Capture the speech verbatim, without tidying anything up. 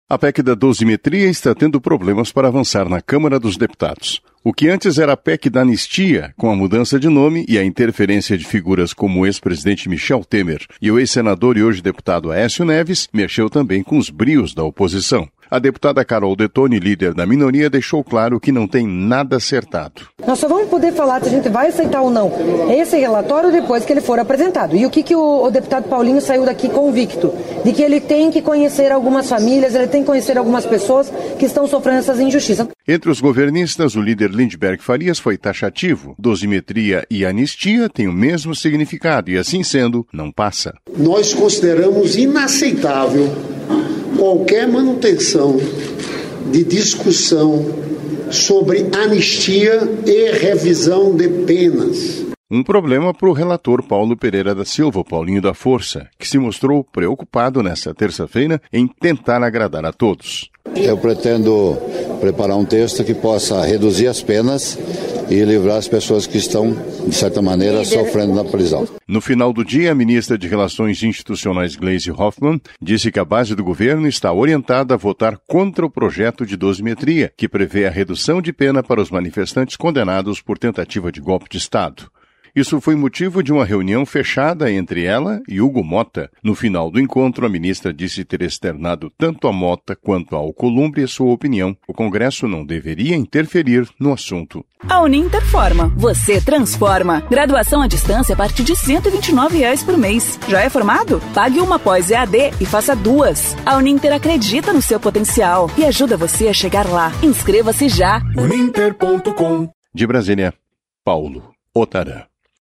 A P E C da dosimetria está tendo problemas para avançar na Câmara dos Deputados. O que antes era a P E C da anistia, com a mudança de nome e a interferência de figuras como o ex-presidente Michel Temer e o ex-senador e hoje deputado Aécio Neves, mexeu também com os brios da oposição. A deputada Carol Detoni, líder da minoria, deixou claro que não tem nada acertado. Nós só vamos poder falar se a gente vai aceitar ou não esse relatório depois que ele for apresentado. E o que, que o, o deputado Paulinho saiu daqui convicto? De que ele tem que conhecer algumas famílias, ele tem que conhecer algumas pessoas que estão sofrendo essas injustiças. Entre os governistas, o líder Lindbergh Farias foi taxativo. Dosimetria e anistia têm o mesmo significado e, assim sendo, não passa. Nós consideramos inaceitável qualquer manutenção de discussão sobre anistia e revisão de penas. Um problema para o relator Paulo Pereira da Silva, Paulinho da Força, que se mostrou preocupado nesta terça-feira em tentar agradar a todos. Eu pretendo preparar um texto que possa reduzir as penas e livrar as pessoas que estão, de certa maneira, sofrendo na prisão. No final do dia, a ministra de Relações Institucionais, Gleisi Hoffmann, disse que a base do governo está orientada a votar contra o projeto de dosimetria, que prevê a redução de pena para os manifestantes condenados por tentativa de golpe de Estado. Isso foi motivo de uma reunião fechada entre ela e Hugo Mota. No final do encontro, a ministra disse ter externado tanto a Mota quanto a Alcolumbre sua opinião. O Congresso não deveria interferir no assunto. A Uninter forma. Você transforma. Graduação à distância a partir de cento e vinte e nove reais por mês. Já é formado? Pague uma pós E A D e faça duas. A Uninter acredita no seu potencial e ajuda você a chegar lá. Inscreva-se já. uninter ponto com. De Brasília, Paulo Otarã.